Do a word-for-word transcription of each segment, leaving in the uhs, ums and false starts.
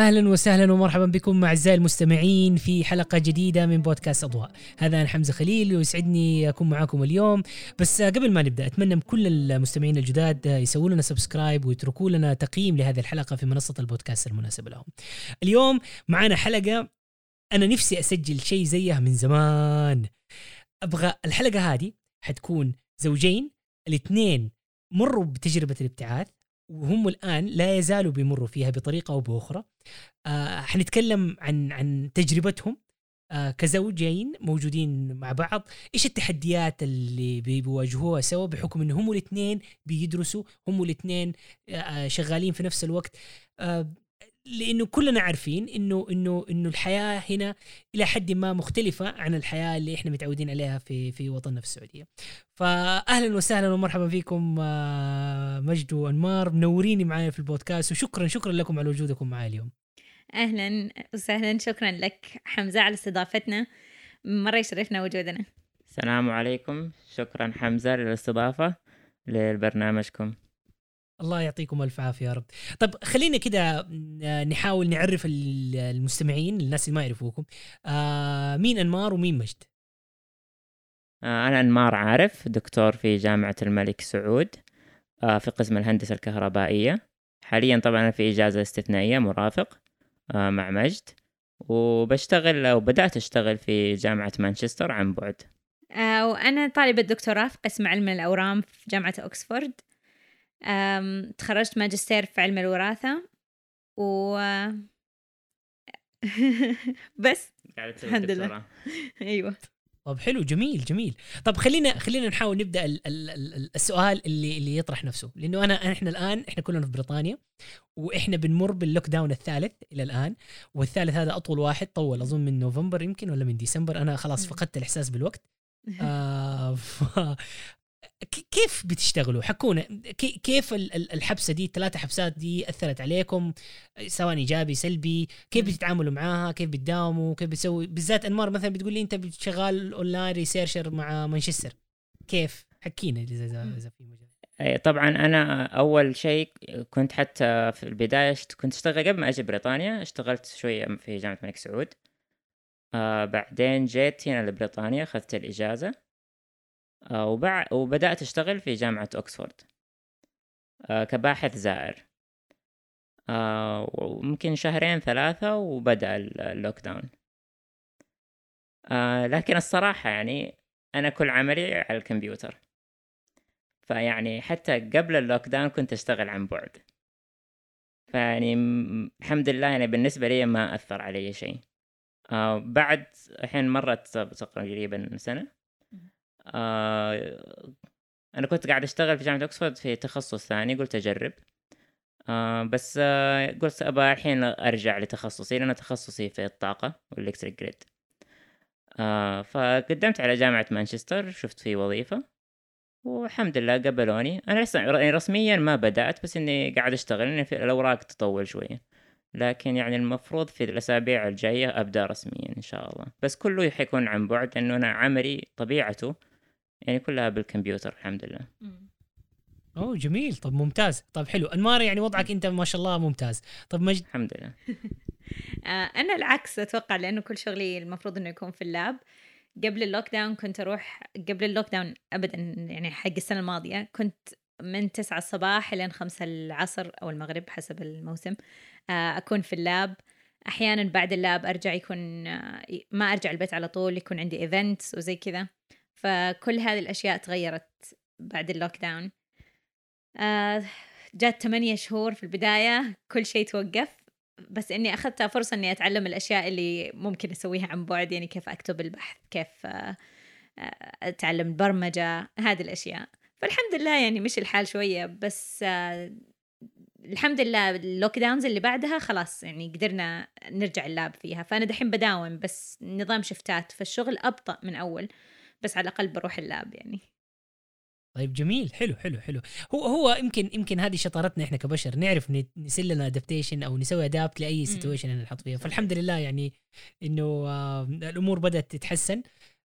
أهلا وسهلا ومرحبا بكم أعزائي المستمعين في حلقة جديدة من بودكاست أضواء. هذا أنا حمزة خليل ويسعدني أكون معاكم اليوم. بس قبل ما نبدأ أتمنى من كل المستمعين الجداد يسووا لنا سبسكرايب ويتركوا لنا تقييم لهذه الحلقة في منصة البودكاست المناسبة لهم. اليوم معنا حلقة أنا نفسي أسجل شيء زيها من زمان. أبغى الحلقة هذه حتكون زوجين الاثنين مروا بتجربة الابتعاث وهم الآن لا يزالوا بيمروا فيها بطريقة أو بأخرى. آه حنتكلم عن عن تجربتهم آه كزوجين موجودين مع بعض، إيش التحديات اللي بيواجهوها سوا بحكم إن هم الاثنين بيدرسوا، هم الاثنين آه شغالين في نفس الوقت. آه لأنه كلنا عارفين إنه إنه إنه الحياة هنا إلى حد ما مختلفة عن الحياة اللي إحنا متعودين عليها في في وطننا في السعودية. فأهلا وسهلا ومرحبا فيكم مجد وأنمار، منوريني معايا في البودكاست، وشكرا شكرا لكم على وجودكم معايا اليوم. أهلا وسهلا، شكرا لك حمزة على استضافتنا، مرة يشرفنا وجودنا. السلام عليكم، شكرا حمزة للاستضافة لبرنامجكم. الله يعطيكم ألف عافية يا رب. طب خلينا كده نحاول نعرف المستمعين الناس اللي ما يعرفوكم، آه مين أنمار ومين مجد؟ آه أنا أنمار عارف، دكتور في جامعة الملك سعود آه في قسم الهندسة الكهربائية. حاليا طبعا أنا في إجازة استثنائية مرافق آه مع مجد، وبشتغل أو بدأت أشتغل في جامعة مانشستر عن بعد. آه وأنا طالبة دكتوراه في قسم علم الأورام في جامعة أكسفورد. تخرجت ماجستير في علم الوراثة و بس الحمد لله. ايوه طب حلو، جميل جميل. طب خلينا خلينا نحاول نبدا ال ال ال السؤال اللي اللي يطرح نفسه، لانه انا احنا الان احنا كلنا في بريطانيا واحنا بنمر باللوك داون الثالث الى الان، والثالث هذا اطول واحد، طول اظن من نوفمبر يمكن ولا من ديسمبر، انا خلاص فقدت الاحساس بالوقت. آه كيف بتشتغلوا؟ حكونا كيف الحبسة دي، الثلاثة حبسات دي أثرت عليكم سواء إيجابي سلبي؟ كيف بتتعاملوا معاها؟ كيف بتداوموا؟ كيف بتسوي؟ بالذات أنمار مثلا بتقول لي أنت بتشغال أونلاين ريسيرشر مع مانشستر، كيف؟ حكينا إذا إذا في مجال. طبعا أنا أول شيء كنت حتى في البداية كنت أشتغل قبل ما أجي بريطانيا، اشتغلت شوية في جامعة الملك سعود. آه بعدين جيت هنا لبريطانيا، أخذت الإجازة آه وبع... وبدأت أشتغل في جامعة أكسفورد آه كباحث زائر. آه وممكن شهرين ثلاثة وبدأ اللوك داون. آه لكن الصراحة يعني أنا كل عملي على الكمبيوتر، فيعني حتى قبل اللوك داون كنت أشتغل عن بعد، فيعني الحمد لله يعني بالنسبة لي ما أثر علي شيء. آه بعد الحين مرت تقريبا سنة. آه أنا كنت قاعد أشتغل في جامعة أكسفورد في تخصص ثاني، قلت أجرب آه بس آه قلت أبغى الحين أرجع لتخصصي، لأن تخصصي في الطاقة والإلكتريك جريد. آه فقدمت على جامعة مانشستر، شفت فيه وظيفة والحمد لله قبلوني. أنا لسه رسميا ما بدأت، بس إني قاعد أشتغل، إن في الأوراق تطول شوية، لكن يعني المفروض في الأسابيع الجاية أبدأ رسميا إن شاء الله. بس كله حيكون عن بعد، إنه أنا عملي طبيعته يعني كلها بالكمبيوتر الحمد لله. اوه جميل. طب ممتاز. طب حلو أنمار، يعني وضعك انت ما شاء الله ممتاز. طب مجد؟ الحمد لله. انا العكس اتوقع، لانه كل شغلي المفروض انه يكون في اللاب. قبل اللوك داون كنت اروح، قبل اللوك داون ابدا يعني حق السنه الماضيه كنت من تسعة الصباح لين خمسة العصر او المغرب حسب الموسم اكون في اللاب. احيانا بعد اللاب ارجع، يكون ما ارجع البيت على طول، يكون عندي ايفنتس وزي كذا. فكل هذه الاشياء تغيرت بعد اللوك داون. آه جات ثمانية شهور في البداية كل شيء توقف، بس إني أخذتها فرصة إني أتعلم الأشياء اللي ممكن أسويها عن بعد، يعني كيف أكتب البحث، كيف آه أتعلم البرمجة، هذه الأشياء. فالحمد لله يعني مش الحال شوية، بس آه الحمد لله اللوك داونز اللي بعدها خلاص يعني قدرنا نرجع اللاب فيها. فأنا دحين بداوم بس نظام شفتات، فالشغل أبطأ من أول، بس على الأقل بروح اللاب يعني. طيب جميل، حلو حلو حلو. هو هو يمكن يمكن هذه شطارتنا احنا كبشر، نعرف نسوي لنا ادابتيشن او نسوي ادابت لاي سيتويشن نحط فيها. فالحمد لله يعني انه آه الامور بدات تتحسن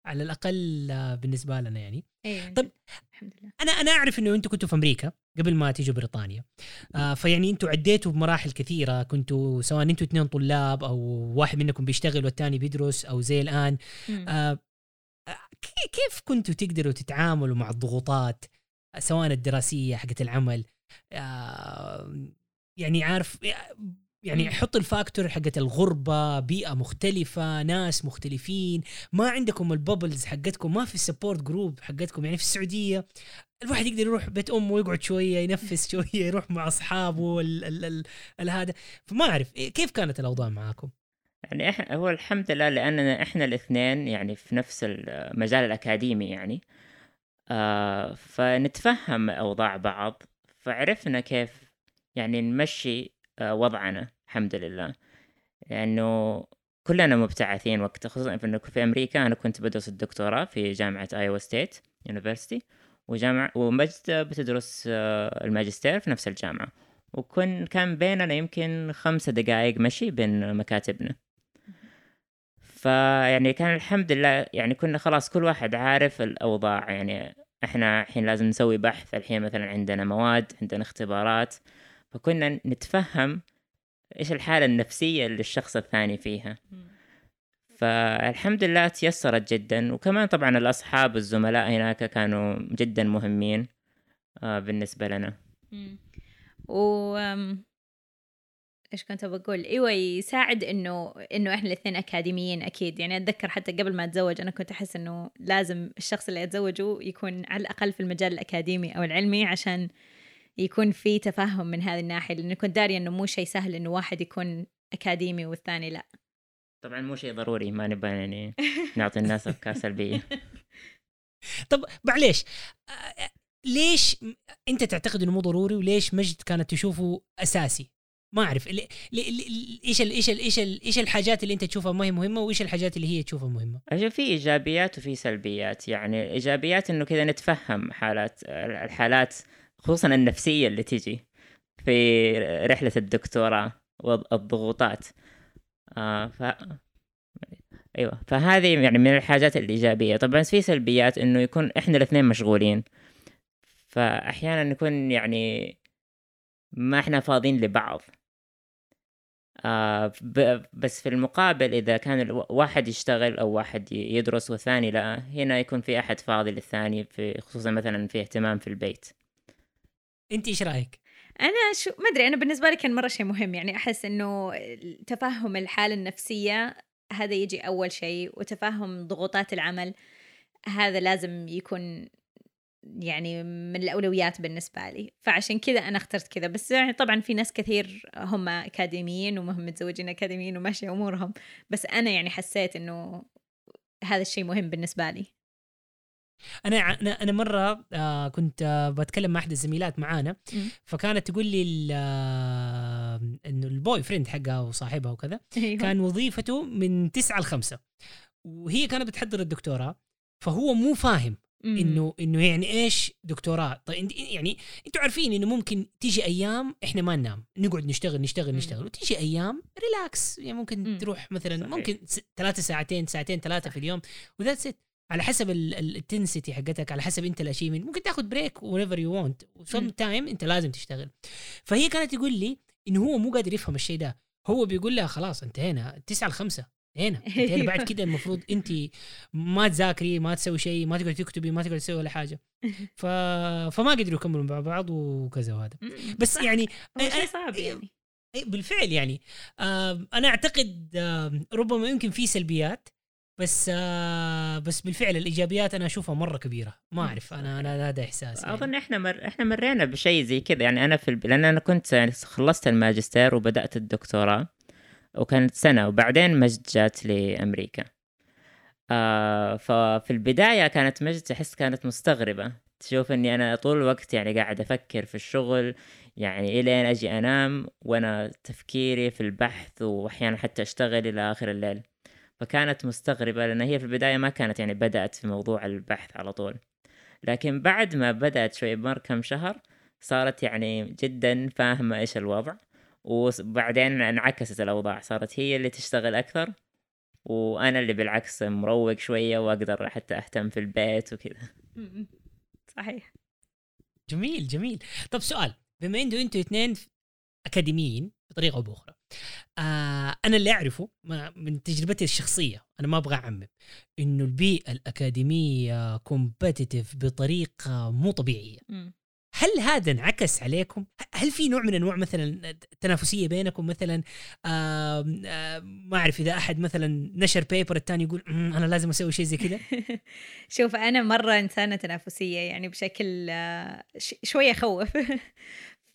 على الاقل آه، بالنسبه لنا يعني. ايوه طب الحمد لله. انا انا اعرف انه انتم كنتوا في امريكا قبل ما تيجوا بريطانيا، آه فيعني انتم عديتوا بمراحل كثيره، كنتوا سواء انتم اثنين طلاب او واحد منكم بيشتغل والثاني بيدرس او زي الان. مم. آه كي- كيف كنتوا تقدروا تتعاملوا مع الضغوطات سواء الدراسيه حقت العمل؟ آه يعني عارف يعني مم. حط الفاكتور حقت الغربة، بيئة مختلفة، ناس مختلفين، ما عندكم البابلز حقتكم، ما في السبورت جروب حقتكم. يعني في السعودية الواحد يقدر يروح بيت أمه ويقعد شوية ينفس شوية، يروح مع أصحابه ال ال ال ال هذا. فما أعرف كيف كانت الأوضاع معاكم. يعني إحنا هو الحمد لله لأننا إحنا الاثنين يعني في نفس المجال الأكاديمي يعني، آه فنتفهم أوضاع بعض، فعرفنا كيف يعني نمشي آه وضعنا الحمد لله. لأنه كلنا مبتعثين وقت، خصوصا في في أمريكا. أنا كنت بدرس الدكتوراه في جامعة آيوا ستيت يونيفرسيتي، وجامعة ومجد بتدرس آه، الماجستير في نفس الجامعة، وكن كان بيننا يمكن خمسة دقائق مشي بين مكاتبنا. فيعني كان الحمد لله يعني كنا خلاص كل واحد عارف الأوضاع. يعني إحنا الحين لازم نسوي بحث، الحين مثلا عندنا مواد، عندنا اختبارات، فكنا نتفهم إيش الحالة النفسية اللي الشخص الثاني فيها. فالحمد لله تيسرت جدا. وكمان طبعا الأصحاب الزملاء هناك كانوا جدا مهمين آه بالنسبة لنا. مم. و أم، ايش كنت بقول؟ ايوه يساعد انه انه احنا الاثنين اكاديميين اكيد. يعني اتذكر حتى قبل ما اتزوج انا كنت احس انه لازم الشخص اللي اتزوجه يكون على الاقل في المجال الاكاديمي او العلمي، عشان يكون في تفاهم من هذه الناحيه، لانه كنت داريه انه مو شيء سهل انه واحد يكون اكاديمي والثاني لا. طبعا مو شيء ضروري، ما نبغى يعني نعطي الناس أفكار سلبية. طب معليش، آه، ليش م- انت تعتقد انه مو ضروري، وليش مجد كانت تشوفه اساسي؟ ما اعرف لي- لي- لي- ايش ال ايش ال ايش ال ايش الحاجات اللي انت تشوفها ما هي مهمه، وايش الحاجات اللي هي تشوفها مهمه؟ أشوف في إيجابيات وفي سلبيات. يعني إيجابيات إنه كذا نتفهم حالات الحالات خصوصا النفسية اللي تيجي في رحلة الدكتوراه والضغوطات. آه ف... أيوة، فهذه يعني من الحاجات الإيجابية. طبعا في سلبيات إنه يكون إحنا الاثنين مشغولين، فأحيانا نكون يعني ما إحنا فاضيين لبعض. آه ب... بس في المقابل إذا كان الو- واحد يشتغل أو واحد ي- يدرس والثاني لا، هنا يكون في أحد فاضي للثاني، في خصوصا مثلا في اهتمام في البيت. انت ايش رايك؟ انا شو ما ادري، انا بالنسبه لي كان مره شيء مهم. يعني احس انه تفهم الحاله النفسيه هذا يجي اول شيء، وتفهم ضغوطات العمل هذا لازم يكون يعني من الأولويات بالنسبة لي. فعشان كذا أنا اخترت كذا. بس يعني طبعا في ناس كثير هم أكاديميين وهم متزوجين أكاديميين وماشي أمورهم، بس أنا يعني حسيت إنه هذا الشيء مهم بالنسبة لي. انا ع- انا انا مره آه كنت آه بتكلم مع احد الزميلات معانا، م. فكانت تقول لي ال- آه انه البوي فريند حقها وصاحبها وكذا أيوه. كان وظيفته من تسعة لخمسة، وهي كانت بتحضر الدكتوراه، فهو مو فاهم م. انه انه يعني ايش دكتوراه. طيب إنت- يعني انتوا عارفين انه ممكن تيجي ايام احنا ما ننام، نقعد نشتغل نشتغل م. نشتغل، وتيجي ايام ريلاكس، يعني ممكن م. تروح مثلا صحيح. ممكن س- ثلاثة ساعتين ساعتين ثلاثة في اليوم، وذاتس ات. على حسب الانتنسيتي حقتك، على حسب انت الاشيمنت، ممكن تاخذ بريك whenever you want، وسم تايم انت لازم تشتغل. فهي كانت تقول لي انه هو مو قادر يفهم الشيء ده. هو بيقول لها خلاص انتهينا تسعة لخمسة، هنا انتهينا، بعد كده المفروض انت ما تذاكري، ما تسوي شيء، ما تقدر تكتبي، ما تقدر تسوي ولا حاجه. ف... فما قدروا يكملوا مع بعض وكذا وهذا. بس صح. يعني هو شيء صعب يعني. بالفعل يعني آه انا اعتقد آه ربما يمكن في سلبيات، بس آه بس بالفعل الايجابيات انا اشوفها مره كبيره. ما اعرف، انا انا هذا احساس يعني. اظن احنا مر... احنا مرينا بشيء زي كذا. يعني انا في الب... لان انا كنت يعني خلصت الماجستير وبدات الدكتوراه، وكانت سنه، وبعدين مجد جات لامريكا. آه ففي البدايه كانت مجد تحس كانت مستغربه، تشوف اني انا طول الوقت يعني قاعد افكر في الشغل، يعني الين اجي انام وانا تفكيري في البحث، واحيانا حتى اشتغل الى اخر الليل. فكانت مستغربه لان هي في البدايه ما كانت يعني بدات في موضوع البحث على طول. لكن بعد ما بدأت شوي بمر كم شهر صارت يعني جدا فاهمة إيش الوضع، وبعدين انعكست الأوضاع، صارت هي اللي تشتغل أكثر وانا اللي بالعكس مروق شويه واقدر حتى اهتم في البيت وكذا. صحيح. جميل جميل. طب سؤال، بما انه انتوا اثنين اكاديميين بطريقه او باخرى، آه انا اللي اعرفه من تجربتي الشخصيه، انا ما ابغى اعمم، انه البيئه الاكاديميه كومبتيتيف بطريقه مو طبيعيه. م. هل هذا انعكس عليكم؟ هل في نوع من انواع مثلا تنافسيه بينكم مثلا؟ آه آه ما اعرف اذا احد مثلا نشر بيبر الثاني يقول انا لازم اسوي شيء زي كذا. شوف انا مره انسانه تنافسيه يعني بشكل شويه يخوف. ف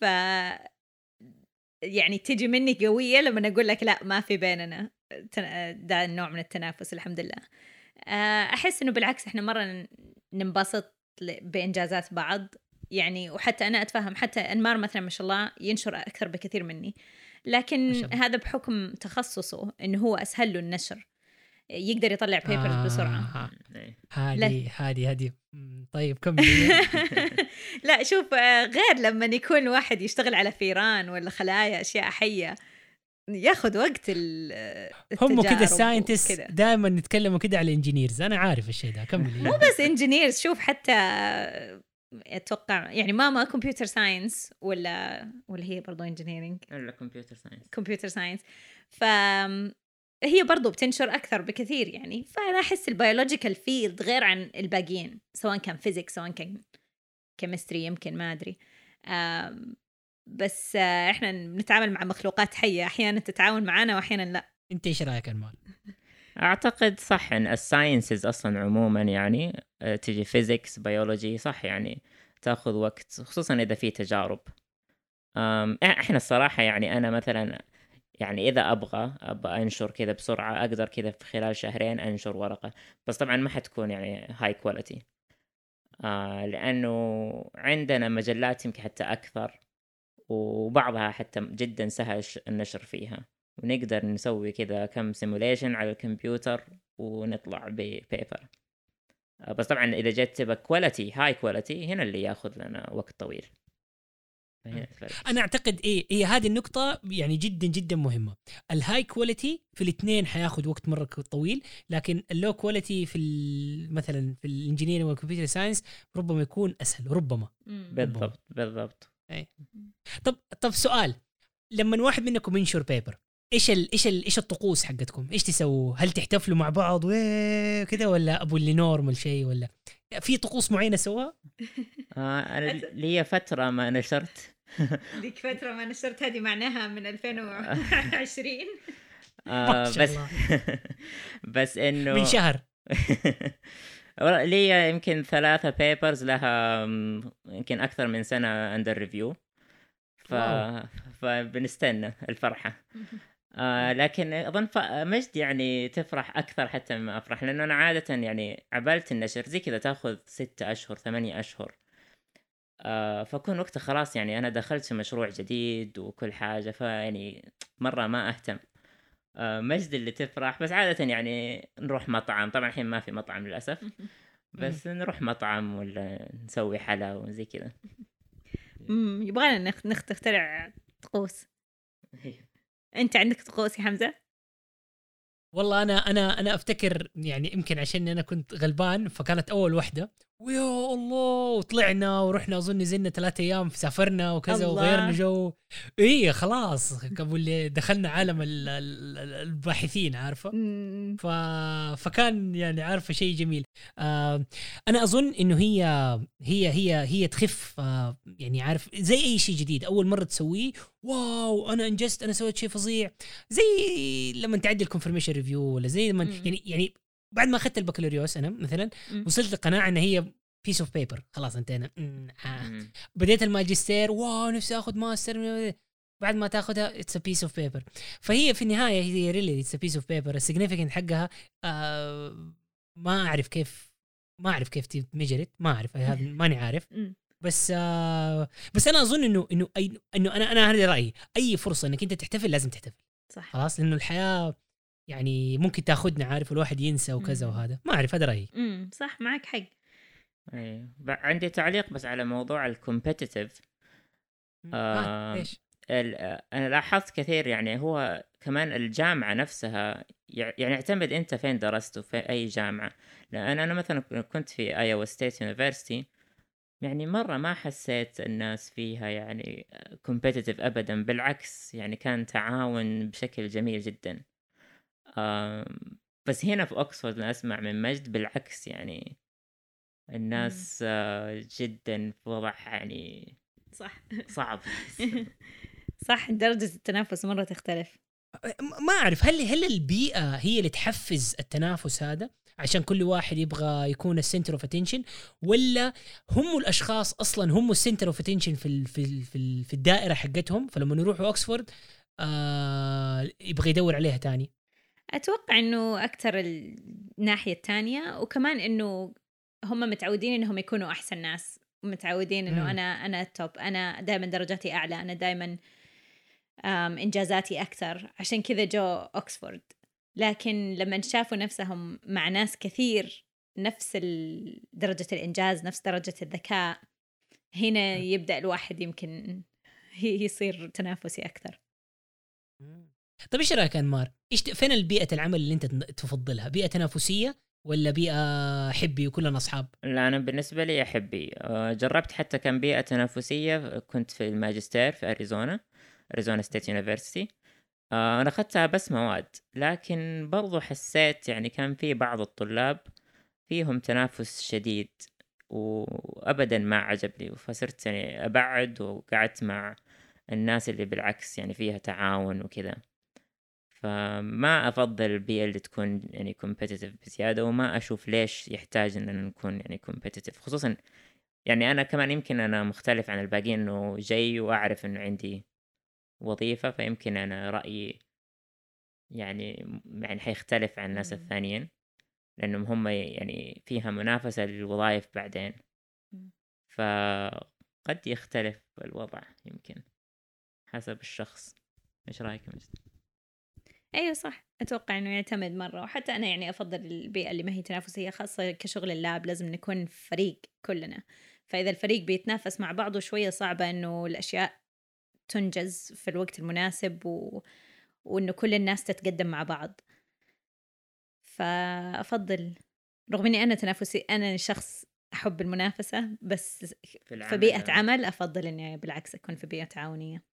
يعني تجي مني قويه لما اقول لك لا ما في بيننا ده النوع من التنافس. الحمد لله. احس انه بالعكس احنا مره ننبسط بانجازات بعض يعني. وحتى انا اتفهم حتى انمار مثلا ما شاء الله ينشر اكثر بكثير مني، لكن هذا بحكم تخصصه انه هو اسهل له النشر، يقدر يطلع بيبرز آه بسرعه. هذه هذه هذه طيب كمل. لا شوف، غير لما يكون واحد يشتغل على فيران ولا خلايا اشياء حيه ياخذ وقت التجارب. هم كده الساينتست دائما نتكلموا كده على الانجينيرز، انا عارف الشيء ده. كمل. مو بس انجينيرز، شوف حتى اتوقع يعني ماما كمبيوتر ساينس ولا ولا هي برضو انجينيرينج ولا كمبيوتر ساينس كمبيوتر ساينس فهي برضو بتنشر اكثر بكثير يعني. فانا احس البيولوجيكال فيلد غير عن الباقيين، سواء كان فيزيكس سواء كان كيمستري يمكن ما ادري. بس احنا نتعامل مع مخلوقات حيه، احيانا تتعاون معنا واحيانا لا. انت ايش رايك انمار؟ اعتقد صح ان الساينسز اصلا عموما يعني تجي فيزيكس بيولوجي صح يعني تاخذ وقت، خصوصا اذا في تجارب. احنا الصراحه يعني انا مثلا يعني اذا ابغى ابغى انشر كذا بسرعه اقدر كذا في خلال شهرين انشر ورقه، بس طبعا ما حتكون يعني هاي كواليتي آه لانه عندنا مجلات يمكن حتى اكثر وبعضها حتى جدا سهل النشر فيها، ونقدر نسوي كذا كم سيموليشن على الكمبيوتر ونطلع ببيبر. بس طبعا إذا جت تبقى كواليتي هاي كواليتي هنا اللي ياخذ لنا وقت طويل. أنا أعتقد إيه هي هذه النقطة يعني جدا جدا مهمة. الهاي كواليتي في الاثنين حياخذ وقت مرة طويل، لكن اللو كواليتي في مثلا في الانجينيرينج والكمبيوتر ساينس ربما يكون أسهل. ربما بالضبط بالضبط. أي. طب طب سؤال، لما واحد منكم ينشر بيبر ايش ال ايش ال ايش الطقوس حقتكم؟ ايش تسووا؟ هل تحتفلوا مع بعض وكذا ولا ابو اللي نورمال شيء، ولا في طقوس معينه سووها؟ آه انا لي فتره ما نشرت. ليك فتره ما نشرت، هذه معناها من ألفين وعشرين. آه بس بس انه من شهر. لي يمكن ثلاثة بيبرز لها يمكن أكثر من سنة أندر ريفيو، ف... فبنستنى الفرحة. آه لكن أظن ف... مجد يعني تفرح أكثر حتى مما أفرح، لأنه أنا عادة يعني عبالة النشر زي كذا تأخذ ستة أشهر ثمانية أشهر، آه فكون وقتها خلاص يعني أنا دخلت في مشروع جديد وكل حاجة، فيعني مرة ما أهتم. آه مجد اللي تفرح، بس عادة يعني نروح مطعم، طبعا الحين ما في مطعم للأسف، بس نروح مطعم ولا نسوي حلا وزي كذا. امم يبغانا نخ نخ تخترع طقوس. انت عندك طقوس يا حمزة؟ والله انا انا انا افتكر يعني يمكن عشان انا كنت غلبان فكانت اول وحده، ويا الله وطلعنا ورحنا اظن نزلنا ثلاثة ايام سافرنا وكذا وغيرنا جو. ايه خلاص قبل دخلنا عالم الباحثين عارفه. ف... فكان يعني عارفه شيء جميل. آه انا اظن انه هي هي هي هي تخف آه يعني عارف زي اي شيء جديد اول مره تسويه واو انا انجزت انا سويت شيء فظيع، زي لما تعدي الكونفرميشن ريفيو ولا زي لما يعني يعني بعد ما اخذت البكالوريوس انا مثلا م. وصلت لقناعه ان هي بيس اوف بيبر خلاص انتهينا. آه. بديت الماجستير واو نفسي اخذ ماستر، بعد ما تاخذها اتس ا بيس اوف بيبر. فهي في النهايه هي ريلي اتس ا بيس اوف بيبر. السيجنيفيكانت حقها آه ما اعرف كيف ما اعرف كيف تميجرت، ما اعرف هذا ماني عارف. بس آه بس انا اظن انه انه أي انه انا انا هذا رايي، اي فرصه انك انت تحتفل لازم تحتفل صح خلاص، لانه الحياه يعني ممكن تاخذنا عارف الواحد ينسى وكذا وهذا ما اعرف هذا رايي. امم صح معك حق. اي عندي تعليق بس على موضوع الكومبيتيتيف. آه ليش ال- أنا لاحظت كثير يعني هو كمان الجامعة نفسها يع- يعني يعتمد أنت فين درست في أي جامعة. لأن أنا مثلا كنت في ايوا ستيت يونيفرسيتي، يعني مرة ما حسيت الناس فيها يعني competitive أبدا، بالعكس يعني كان تعاون بشكل جميل جدا. آم، بس هنا في أكسفورد أنا أسمع من مجد بالعكس، يعني الناس آه، جدا في وضع يعني صح صعب. صح، درجة التنافس مرة تختلف. ما اعرف هل هل البيئه هي اللي تحفز التنافس هذا عشان كل واحد يبغى يكون السنتر اوف اتنشن، ولا هم الاشخاص اصلا هم السنتر اوف اتنشن في ال في ال في, ال في الدائره حقتهم، فلما يروحوا اوكسفورد آه يبغى يدور عليها تاني. أتوقع إنه أكتر الناحية التانية، وكمان إنه هم متعودين إنهم يكونوا أحسن ناس، متعودين إنه مم. أنا أنا التوب، أنا دائما درجاتي أعلى، أنا دائما إنجازاتي أكثر، عشان كذا جو أكسفورد. لكن لما شافوا نفسهم مع ناس كثير نفس درجة الإنجاز، نفس درجة الذكاء، هنا يبدأ الواحد يمكن يصير تنافسي أكثر. طيب ايش رايك انمار؟ ايش فين البيئه العمل اللي انت تفضلها؟ بيئه تنافسيه ولا بيئه حبي وكلنا اصحاب؟ لا أنا بالنسبة لي أحبي آه، جربت حتى كان بيئة تنافسية، كنت في الماجستير في أريزونا، أريزونا ستيت يونيفرسيتي. أنا أخذتها بس مواد، لكن برضو حسيت يعني كان في بعض الطلاب فيهم تنافس شديد وأبدا ما عجبني، فصرت يعني أبعد وقعدت مع الناس اللي بالعكس يعني فيها تعاون وكذا. فما أفضل البيئة اللي تكون يعني competitive بزيادة، وما أشوف ليش يحتاج إننا نكون يعني competitive، خصوصا يعني أنا كمان يمكن أنا مختلف عن الباقيين، إنه جاي وأعرف إنه عندي وظيفة، فيمكن أنا رأيي يعني يعني حيختلف عن الناس مم. الثانيين، لأنهم هم يعني فيها منافسة للوظائف بعدين، مم. فقد يختلف الوضع يمكن حسب الشخص. إيش رأيك مجد؟ ايوه صح، اتوقع انه يعتمد مره، وحتى انا يعني افضل البيئه اللي ما هي تنافسيه، خاصه كشغل اللاب لازم نكون فريق كلنا، فاذا الفريق بيتنافس مع بعضه شويه صعبه انه الاشياء تنجز في الوقت المناسب و... وانه كل الناس تتقدم مع بعض. فافضل، رغم اني انا تنافسي، انا شخص احب المنافسه، بس في العمل في بيئه آه. عمل افضل اني بالعكس اكون في بيئه تعاونيه.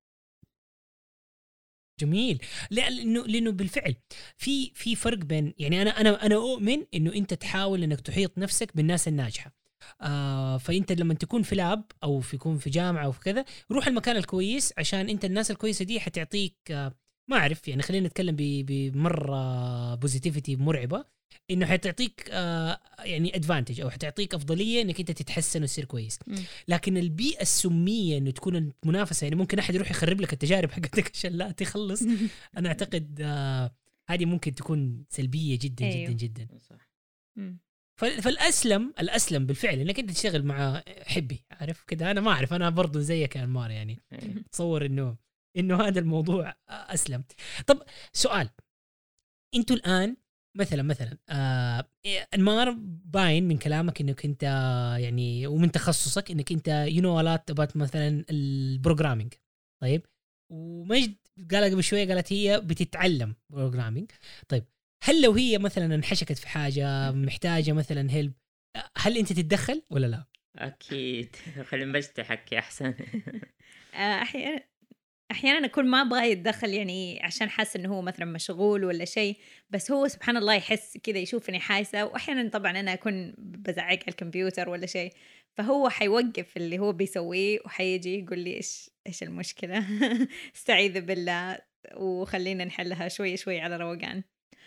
جميل. لانه لانه بالفعل في في فرق بين، يعني انا انا انا اؤمن انه انت تحاول انك تحيط نفسك بالناس الناجحه. آه فانت لما تكون في لاب او في يكون في جامعه او في كذا، روح المكان الكويس، عشان انت الناس الكويسه دي حتعطيك آه ما اعرف، يعني خلينا نتكلم بمره بوزيتيفيتي مرعبه، انه حتعطيك آه يعني ادفانتج او حتعطيك افضليه انك انت تتحسن وتصير كويس. م. لكن البيئه السميه انه تكون المنافسه، يعني ممكن احد يروح يخرب لك التجارب حقتك عشان لا تخلص. انا اعتقد آه هذه ممكن تكون سلبيه جدا أيوه. جدا جدا. صح. م. فال- فالاسلم الاسلم بالفعل انك انت تشتغل مع حبي، عارف كده. انا ما اعرف، انا برضو زيك يا انمار، يعني أي. تصور انه انه هذا الموضوع اسلم. طب سؤال، انتوا الان مثلا مثلا آه انمار باين من كلامك انك انت يعني ومن تخصصك انك انت يو نو الات ابات مثلا البروجرامينج. طيب، ومجد قال قبل شويه قالت هي بتتعلم بروجرامينج. طيب، هل لو هي مثلا انحشكت في حاجه محتاجه مثلا هيلب، هل انت تتدخل ولا لا؟ أكيد. خلي مجد تحكي أحسن. آه، احيانا احيانا اكون ما ابغى يتدخل، يعني عشان حاسه انه هو مثلا مشغول ولا شيء، بس هو سبحان الله يحس كذا، يشوفني حاسه، واحيانا طبعا انا اكون بزعق على الكمبيوتر ولا شيء، فهو حيوقف اللي هو بيسويه وحيجي يقول لي ايش ايش المشكله. استعيذ بالله وخلينا نحلها شوي شوي على روقان.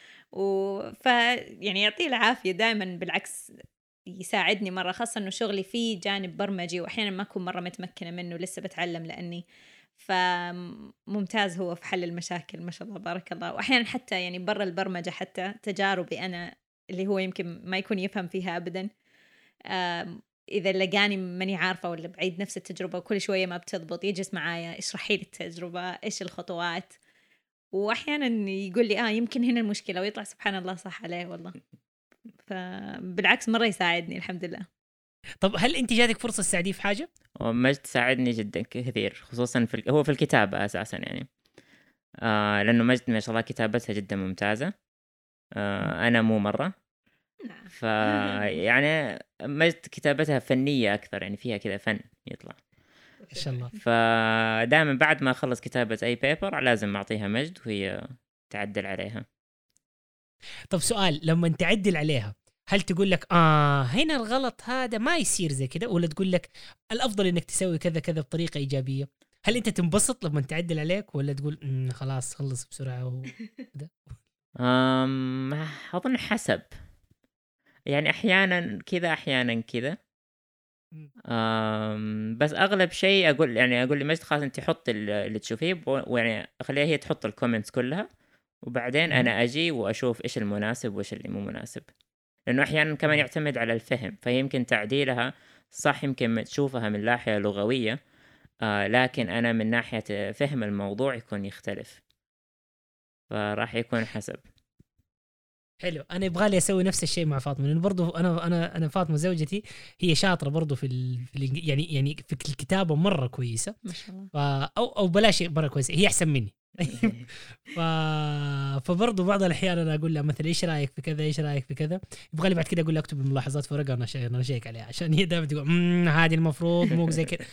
وف يعني يعطيه العافيه دائما، بالعكس يساعدني مره، خاصه انه شغلي فيه جانب برمجي، واحيانا ما اكون مره متمكنه منه، لسه بتعلم لاني، فممتاز هو في حل المشاكل ما شاء الله بارك الله. واحيانا حتى يعني برا البرمجه حتى تجاربي انا اللي هو يمكن ما يكون يفهم فيها ابدا، اذا لقاني ماني عارفه ولا بعيد نفس التجربه وكل شويه ما بتضبط، يجلس معايا اشرحي لي التجربه ايش الخطوات، واحيانا يقول لي اه يمكن هنا المشكله، ويطلع سبحان الله صح عليه والله. فبالعكس مره يساعدني الحمد لله. طب هل انت جاتك فرصه تساعديه في حاجه؟ ومجد ساعدني جدا كثير، خصوصا في ال... هو في الكتابة أساسا يعني. آه لأنه مجد ما شاء الله كتابتها جدا ممتازة. آه أنا مو مرة. نعم. ف يعني مجد كتابتها فنية أكثر، يعني فيها كذا فن يطلع. ما شاء الله. فدائما بعد ما أخلص كتابة أي بيبر لازم أعطيها مجد وهي تعدل عليها. طب سؤال، لما تعدل عليها هل تقول لك آه هنا الغلط هذا ما يصير زي كده، ولا تقول لك الأفضل إنك تسوي كذا كذا بطريقة إيجابية؟ هل أنت تنبسط لما تعدل عليك، ولا تقول خلاص خلص بسرعة وكذا؟ أم أظن حسب، يعني أحيانا كذا أحيانا كذا. أم بس أغلب شيء أقول يعني أقول لمجد خلاص أنت حط اللي تشوفيه، ويعني أخليها هي تحط الكومنتس كلها، وبعدين أنا أجي وأشوف إيش المناسب وإيش اللي مو مناسب. لأنه أحيانا كمان يعتمد على الفهم، فيمكن تعديلها صح يمكن تشوفها من ناحية لغوية، آه لكن أنا من ناحية فهم الموضوع يكون يختلف، فراح يكون حسب. حلو. انا يبغى لي اسوي نفس الشيء مع فاطمه، لانه برضو انا انا انا فاطمه زوجتي هي شاطره برضو في, ال... في ال... يعني يعني في الكتابه مره كويسه ما شاء الله. ف... او او بلاش مره كويسه، هي احسن مني. ف... فبرضو بعض الاحيان انا اقول لها مثلا ايش رايك في كذا، ايش رايك في كذا، يبغى لي بعد كده اقول لها اكتب الملاحظات في ورقه وانا شيء انا شيك عليها، عشان هي دائما تقول امم هذه المفروض مو زي كذا.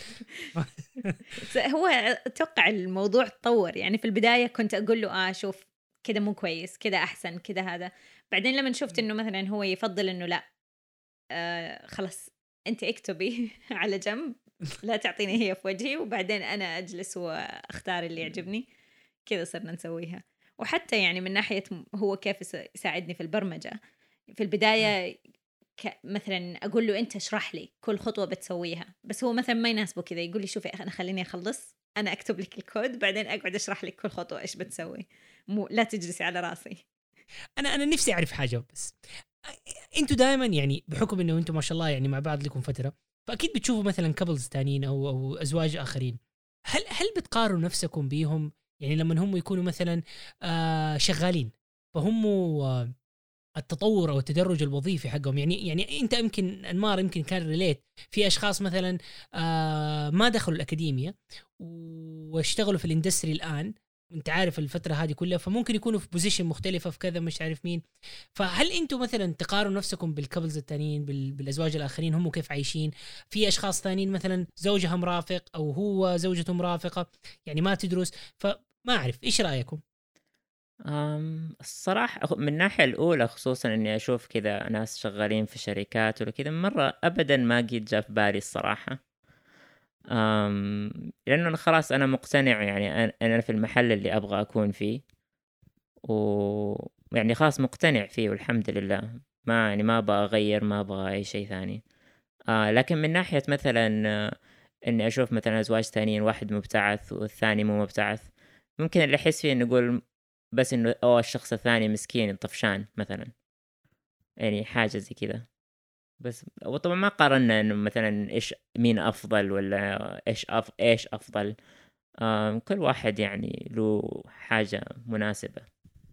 هو اتوقع الموضوع تطور، يعني في البدايه كنت اقول له اه شوف كده مو كويس، كده احسن، كده هذا. بعدين لما شفت انه مثلا هو يفضل انه لا آه خلاص انت اكتبي على جنب، لا تعطيني هي في وجهي، وبعدين انا اجلس واختار اللي يعجبني، كذا صرنا نسويها. وحتى يعني من ناحيه هو كيف يساعدني في البرمجه، في البدايه ك... مثلا اقول له انت اشرح لي كل خطوه بتسويها، بس هو مثلا ما يناسبه كذا، يقول لي شوفي انا خليني اخلص انا اكتب لك الكود بعدين اقعد اشرح لك كل خطوه ايش بتسوي، مو لا تجلسي على راسي. انا انا نفسي اعرف حاجه بس، انتوا دائما يعني بحكم انه انتوا ما شاء الله يعني مع بعض لكم فتره، فاكيد بتشوفوا مثلا كابلز تانيين او او ازواج اخرين، هل هل بتقارنوا نفسكم بيهم؟ يعني لما هم يكونوا مثلا آه شغالين، فهم آه التطور او التدرج الوظيفي حقهم، يعني يعني انت يمكن انمار يمكن كان ريليت في اشخاص مثلا آه ما دخلوا الاكاديميه واشتغلوا في الاندستري الان، انت عارف الفتره هذه كلها، فممكن يكونوا في بوزيشن مختلفه في كذا مش عارف مين. فهل انتم مثلا تقارنوا نفسكم بالكابلز التانيين، بالازواج الاخرين هم كيف عايشين؟ في اشخاص ثانيين مثلا زوجها مرافق او هو زوجته مرافقه يعني ما تدرس، فما اعرف ايش رايكم؟ أم الصراحة من الناحية الأولى خصوصا إني أشوف كذا ناس شغالين في شركات ولا كذا، مرة أبدا ما قد جاء في بالي الصراحة. أم لأنه أنا خلاص أنا مقتنع، يعني أنا في المحل اللي أبغى أكون فيه، ويعني خلاص مقتنع فيه والحمد لله، ما يعني ما أبغى أغير، ما أبغى أي شيء ثاني. آه لكن من ناحية مثلا آه إني أشوف مثلا أزواج ثانيين، واحد مبتعث والثاني مو مبتعث، ممكن اللي أحس فيه نقول بس إنه أوه الشخص الثاني مسكين طفشان مثلا، يعني حاجة زي كذا بس. وطبعا ما قارنا إنه مثلا إيش مين أفضل ولا إيش أف إيش أفضل، آه كل واحد يعني له حاجة مناسبة.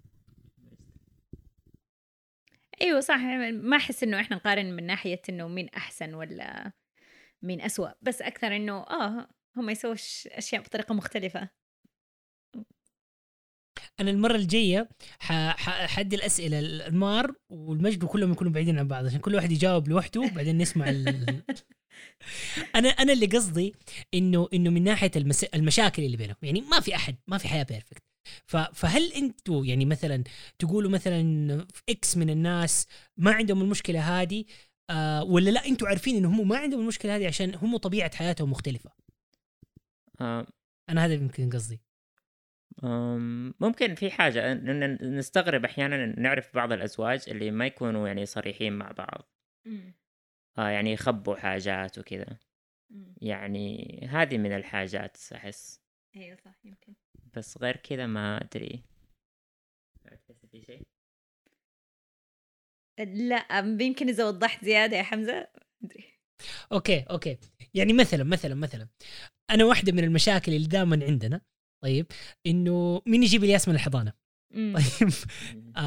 ايوه صح، ما احس انه احنا نقارن من ناحيه انه مين احسن ولا مين أسوأ، بس اكثر انه اه هم يسووا اشياء بطريقه مختلفه. انا المره الجايه حدي الاسئله المار والمجد كلهم يكونوا بعيدين عن بعض عشان كل واحد يجاوب لوحده وبعدين نسمع ال... انا انا اللي قصدي انه انه من ناحيه المس... المشاكل اللي بينهم، يعني ما في احد ما في حياه بيرفكت، ف... فهل انتوا يعني مثلا تقولوا مثلا اكس من الناس ما عندهم المشكله هذه آه ولا لا انتوا عارفين ان هم ما عندهم المشكله هذه عشان هم طبيعه حياتهم مختلفه؟ آه. انا هذا يمكن قصدي. ممكن في حاجة نستغرب أحيانا نعرف بعض الأزواج اللي ما يكونوا يعني صريحين مع بعض، آه يعني يخبوا حاجات وكذا، يعني هذه من الحاجات أحس. أيوة صح يمكن، بس غير كذا ما أدري. في شيء؟ لا يمكن إذا وضحت زيادة يا حمزة أدري. أوكي أوكي يعني مثلا مثلا مثلا أنا واحدة من المشاكل اللي دائما عندنا طيب إنه مين يجيب الياس من الحضانة؟ طيب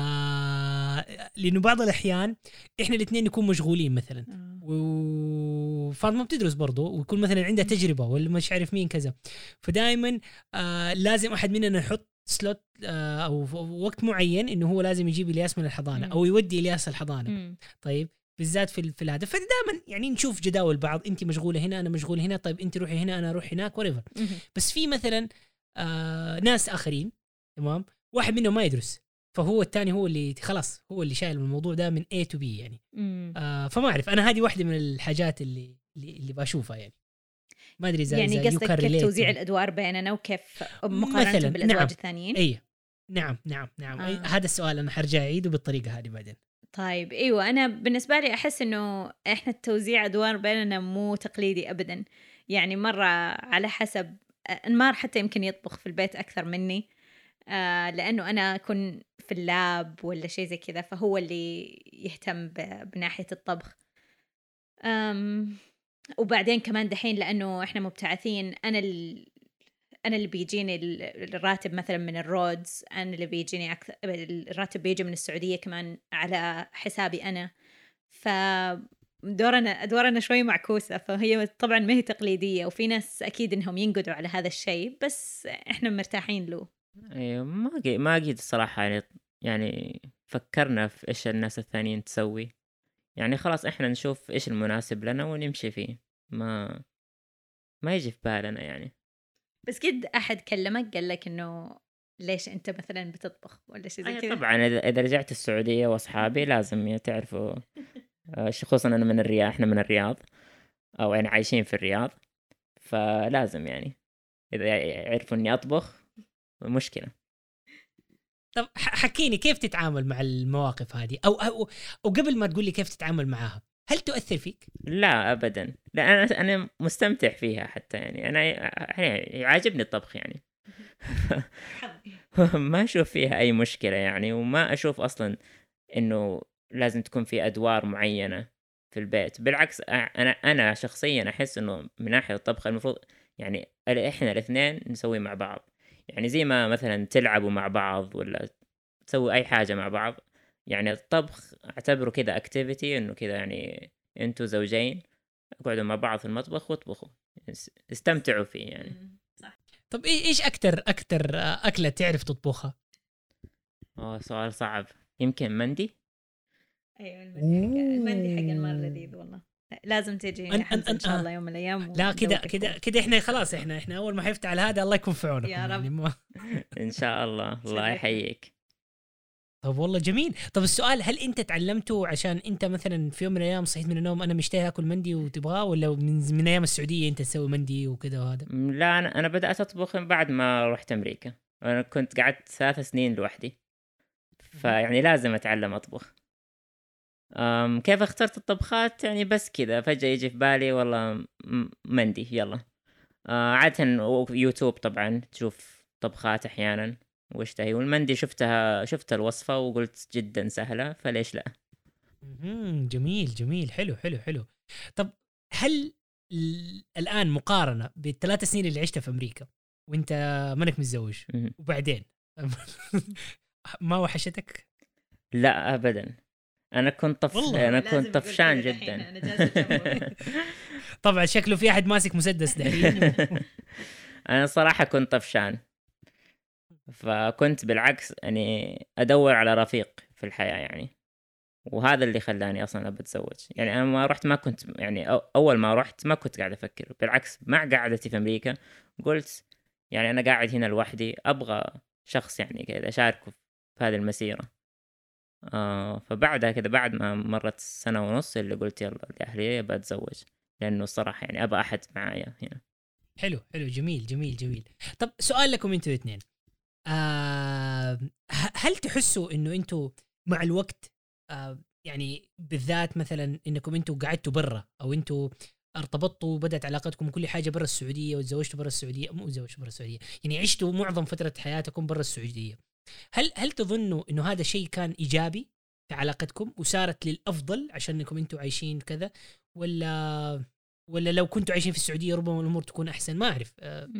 آه لأنه بعض الأحيان إحنا الاثنين نكون مشغولين مثلا و... وفاطمه بتدرس برضه ويكون مثلا عندها تجربه ولا مش عارف مين كذا، فدائما آه لازم احد مننا يحط سلوت آه او وقت معين انه هو لازم يجيب الياس من الحضانه او يودي الياس الحضانه. مم. طيب بالذات في في هذا، فدائما يعني نشوف جداول بعض، انت مشغوله هنا انا مشغول هنا، طيب انت روحي هنا انا اروح هناك وريفر. بس في مثلا آه ناس اخرين تمام، واحد منهم ما يدرس، فهو الثاني هو اللي خلاص هو اللي شايل الموضوع ده من A to B يعني. آه فما اعرف انا، هذه واحده من الحاجات اللي اللي, اللي بشوفها يعني. ما ادري اذا يعني قصدك كيف توزيع يعني. الادوار بيننا وكيف مقارنه بالازواج نعم. الثانيين. اي نعم نعم نعم آه. هذا السؤال انا حرجع اعيده بالطريقه هذه بعدين. طيب ايوه، انا بالنسبه لي احس انه احنا التوزيع ادوار بيننا مو تقليدي ابدا، يعني مره على حسب. انمار حتى يمكن يطبخ في البيت اكثر مني، آه لانه انا اكون في اللاب ولا شيء زي كذا، فهو اللي يهتم بناحيه الطبخ. أم وبعدين كمان دحين لانه احنا مبتعثين، انا ال... انا اللي بيجيني الراتب مثلا من الرودز، انا اللي بيجيني أكثر، الراتب بيجي من السعوديه كمان على حسابي انا، ف دورنا ادوارنا شوي معكوسه، فهي طبعا ما هي تقليديه، وفي ناس اكيد انهم ينقدوا على هذا الشيء بس احنا مرتاحين له. ايوه ما قي... ما قيد الصراحه يعني يعني فكرنا في ايش الناس الثانيين تسوي، يعني خلاص احنا نشوف ايش المناسب لنا ونمشي فيه، ما ما يجي في بالنا يعني. بس قد احد كلمك قال لك انه ليش انت مثلا بتطبخ ولا شيء زي كذا؟ طبعا اذا رجعت السعوديه واصحابي لازم تعرفوا، خصوصا انا من الرياض، احنا من الرياض او يعني عايشين في الرياض، فلازم يعني اذا يعرفوا اني اطبخ مشكله. طب حكيني كيف تتعامل مع المواقف هذه، او او, أو قبل ما تقول لي كيف تتعامل معاها، هل تؤثر فيك؟ لا ابدا، لا انا انا مستمتع فيها حتى، يعني انا يعني عاجبني الطبخ يعني. ما اشوف فيها اي مشكله يعني، وما اشوف اصلا انه لازم تكون في ادوار معينه في البيت، بالعكس انا انا شخصيا احس انه من ناحيه الطبخ المفروض يعني احنا الاثنين نسوي مع بعض، يعني زي ما مثلا تلعبوا مع بعض ولا تسوي اي حاجه مع بعض، يعني الطبخ اعتبره كذا اكتيفيتي، انه كذا يعني انتوا زوجين اقعدوا مع بعض في المطبخ واطبخوا، استمتعوا فيه يعني. صح. طب ايش اكتر اكتر اكله تعرف تطبخها؟ اه سؤال صعب، يمكن مندي. ايوه المندي حق المندي حق المره لذيذ والله، لازم تجي يا حمزه ان شاء الله يوم من الايام. لا كده كده كده احنا خلاص، احنا احنا اول ما حيفتح على هذا الله يكون في عونكم يا رب. يعني ان شاء الله. الله يحييك. طب والله جميل. طب السؤال، هل انت تعلمته عشان انت مثلا في يوم من الايام صحيت من النوم انا مشتهي اكل مندي وتبغاه، ولا من من ايام السعوديه انت تسوي مندي وكذا وهذا؟ لا انا انا بدات اطبخ بعد ما رحت امريكا، انا كنت قعدت ثلاث سنين لوحدي، فيعني لازم اتعلم اطبخ. أم كيف اخترت الطبخات؟ يعني بس كذا فجاه يجي في بالي والله مندي يلا. آه عاده يوتيوب طبعا تشوف طبخات احيانا واشتهي، والمندي شفتها شفت الوصفه وقلت جدا سهله فليش لا. جميل جميل حلو حلو حلو. طب هل الان مقارنه بالثلاث سنين اللي عشتها في امريكا وانت منك متزوج وبعدين ما وحشتك؟ لا ابدا، انا كنت طف... انا كنت طفشان جدا. طبعا شكله في احد ماسك مسدس دحين. انا صراحه كنت طفشان، فكنت بالعكس يعني ادور على رفيق في الحياه يعني، وهذا اللي خلاني اصلا ابتزوج. يعني انا ما رحت ما كنت يعني اول ما رحت ما كنت قاعد افكر، بالعكس مع قعدتي في امريكا قلت يعني انا قاعد هنا لوحدي، ابغى شخص يعني كذا اشاركه في هذه المسيره. آه فبعدها كذا بعد ما مرت سنه ونص اللي قلت يلا لاهلي بتزوج، لانه الصراحه يعني ابغى احد معايا هنا. حلو حلو جميل جميل جميل. طب سؤال لكم انتوا الاثنين، آه هل تحسوا انه انتوا مع الوقت آه يعني بالذات مثلا انكم انتوا قعدتوا برا او انتوا ارتبطتوا وبدات علاقتكم كل حاجه برا السعوديه وتزوجتوا برا السعوديه، مو تزوجتوا برا السعوديه يعني عشتوا معظم فتره حياتكم برا السعوديه، هل هل تظنوا انه هذا شيء كان ايجابي في علاقتكم وصارت للافضل عشان انكم انتوا عايشين كذا، ولا ولا لو كنتوا عايشين في السعوديه ربما الامور تكون احسن؟ ما اعرف.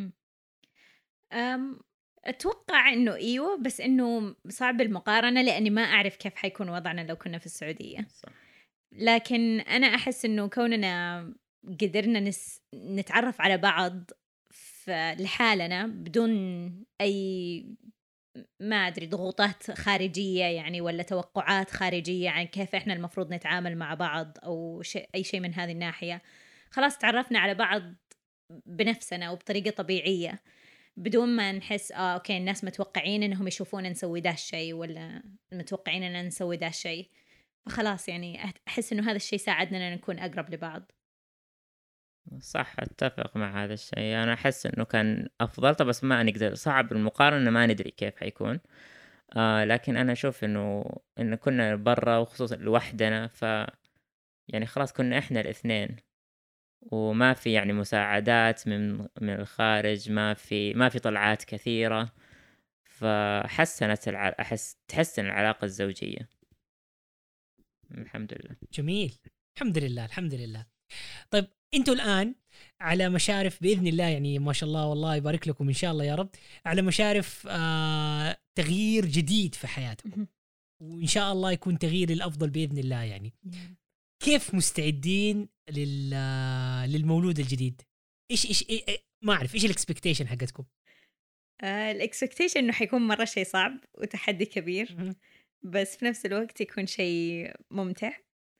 أم اتوقع انه ايوه، بس انه صعب المقارنه لاني ما اعرف كيف حيكون وضعنا لو كنا في السعوديه. صح. لكن انا احس انه كوننا قدرنا نس... نتعرف على بعض لحالنا بدون أي ما أدري ضغوطات خارجية يعني ولا توقعات خارجية عن كيف إحنا المفروض نتعامل مع بعض أو شيء أي شيء من هذه الناحية. خلاص تعرفنا على بعض بنفسنا وبطريقة طبيعية بدون ما نحس آه أوكي الناس متوقعين إنهم يشوفون نسوي ده الشيء ولا متوقعين إننا نسوي ده الشيء. فخلاص يعني أحس إنه هذا الشيء ساعدنا إن نكون أقرب لبعض. صح، أتفق مع هذا الشيء. أنا أحس إنه كان أفضل، طب بس ما نقدر، صعب المقارنة، ما ندري كيف حيكون. آه لكن أنا أشوف إنه إن كنا برا وخصوصا لوحدنا، ف يعني خلاص كنا إحنا الاثنين وما في يعني مساعدات من من الخارج، ما في ما في طلعات كثيرة، فحسنت الع... أحس تحسن العلاقة الزوجية الحمد لله. جميل، الحمد لله الحمد لله. طيب انتوا الآن على مشارف بإذن الله، يعني ما شاء الله والله يبارك لكم إن شاء الله يا رب، على مشارف آه تغيير جديد في حياتكم، وإن شاء الله يكون تغيير الأفضل بإذن الله. يعني كيف مستعدين لل للمولود الجديد؟ إيش إيش إيه إيه ما أعرف إيش الإكسبكتيشن حقتكم؟ آه الإكسبكتيشن إنه حيكون مرة شيء صعب وتحدي كبير، بس في نفس الوقت يكون شيء ممتع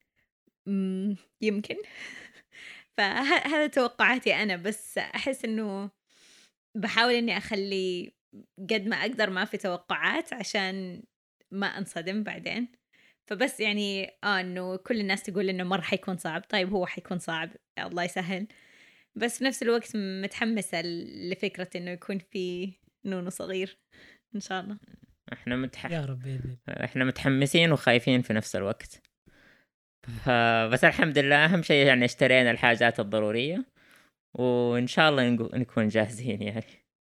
يمكن. فهذا توقعاتي أنا، بس أحس إنه بحاول إني أخلي قد ما أقدر ما في توقعات عشان ما أنصدم بعدين. فبس يعني آه إنه كل الناس تقول إنه مرة حيكون صعب، طيب هو حيكون صعب الله يسهل، بس في نفس الوقت متحمسة لفكرة إنه يكون في نونو صغير إن شاء الله. إحنا متح... يا رب بإذن. إحنا متحمسين وخايفين في نفس الوقت، بس الحمد لله أهم شيء يعني اشترينا الحاجات الضرورية وإن شاء الله نكون جاهزين يعني.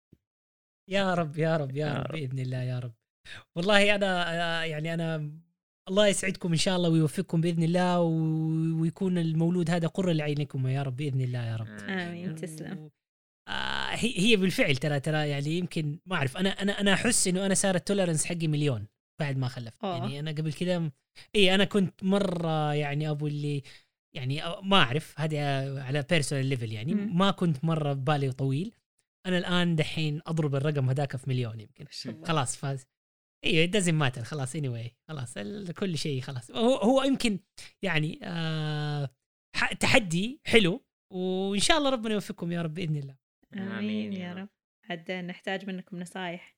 يا رب يا رب يا, يا رب, رب بإذن الله يا رب. والله أنا يعني أنا الله يسعدكم إن شاء الله ويوفقكم بإذن الله، ويكون المولود هذا قرة لعينكم يا رب بإذن الله يا رب. آمين تسلم. آه هي بالفعل ترى ترى يعني يمكن ما أعرف، أنا أنا أنا أحس إنه أنا صار التولرنس حقي مليون بعد ما خلفت. أوه. يعني أنا قبل كده إيه أنا كنت مرة يعني أبو اللي يعني ما أعرف هذه على بيرسونال ليفل يعني م. ما كنت مرة بالي طويل. أنا الآن دحين أضرب الرقم هذاك في مليون يمكن. خلاص فاز. إيه it doesn't matter خلاص anyway خلاص كل شيء خلاص. هو هو يمكن يعني آه تحدي حلو، وإن شاء الله ربنا يوفقكم يا رب بإذن الله. آمين يا رب. حد نحتاج منكم نصايح.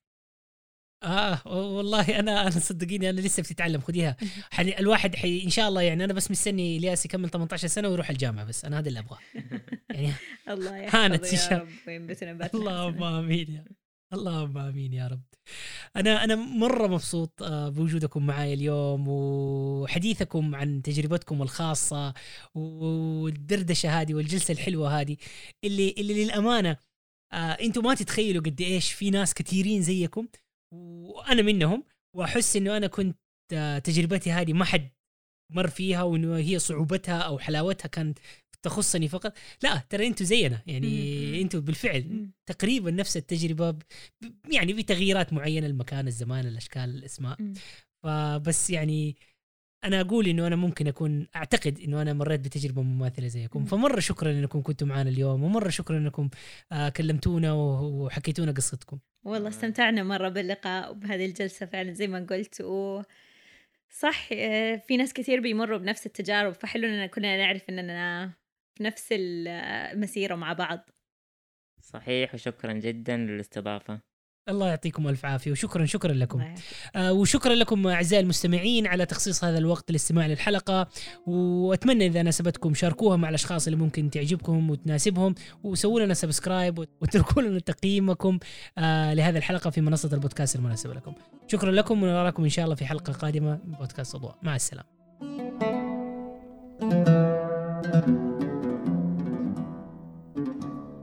آه والله أنا أنا صدقيني أنا لسه بتتعلم، خديها. حني الواحد حي إن شاء الله يعني أنا بس مستني إلياس يكمل ثمانية عشر سنة ويروح الجامعة، بس أنا هذا اللي أبغاه يعني. الله يحفظه يا رب وينبتنا بات. اللهم آمين يا اللهم آمين يا رب. أنا أنا مرة مبسوط بوجودكم معي اليوم وحديثكم عن تجربتكم الخاصة والدردشة هذه والجلسة الحلوة هذه اللي اللي للأمانة آه أنتم ما تتخيلوا قد إيش في ناس كثيرين زيكم وأنا منهم، وأحس إنه أنا كنت آه تجربتي هذه ما حد مر فيها وإنه هي صعوبتها أو حلاوتها كانت تخصني فقط. لا ترى أنتوا زينا يعني أنتوا بالفعل تقريبا نفس التجربة ب... يعني بتغييرات معينة، المكان الزمان الأشكال الأسماء. فبس يعني أنا أقول إنه أنا ممكن أكون أعتقد إنه أنا مريت بتجربة مماثلة زيكم. فمرة شكرا إنكم كنتوا معنا اليوم، ومرة شكرا إنكم آه كلمتونا وحكيتونا قصتكم. والله استمتعنا مرة باللقاء وبهذه الجلسة فعلا زي ما قلت. و صح في ناس كثير بيمروا بنفس التجارب، فحلو إننا كنا نعرف إننا في نفس المسيرة مع بعض. صحيح، وشكرا جدا للاستضافة. الله يعطيكم ألف عافية وشكرا شكرا لكم. آه وشكرا لكم أعزائي المستمعين على تخصيص هذا الوقت للاستماع للحلقة، وأتمنى إذا ناسبتكم شاركوها مع الأشخاص اللي ممكن تعجبكم وتناسبهم، وسووا لنا سبسكرايب وتركوا لنا تقييمكم آه لهذه الحلقة في منصة البودكاست المناسبة لكم. شكرا لكم ونراكم إن شاء الله في حلقة قادمة من بودكاست أضواء. مع السلامة.